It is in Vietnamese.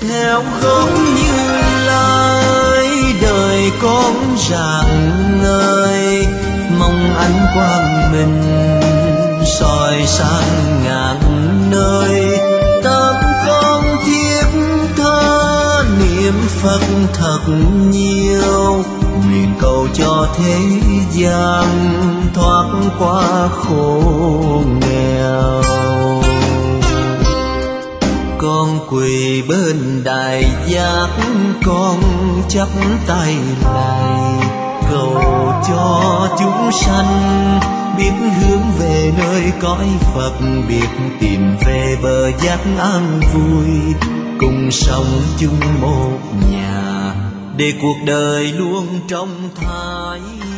theo gốc Như Lai đời con rạng ngời, mong ánh quang minh soi sáng ngàn nơi. Tâm con thiết tha niệm Phật thật nhiều, nguyện cầu cho thế gian thoát qua khổ nghèo. Con quỳ bên đại giác, con chắp tay lạy, cầu cho chúng sanh biết hướng về nơi cõi Phật, biết tìm về bờ giác an vui, cùng sống chung một nhà để cuộc đời luôn trong thái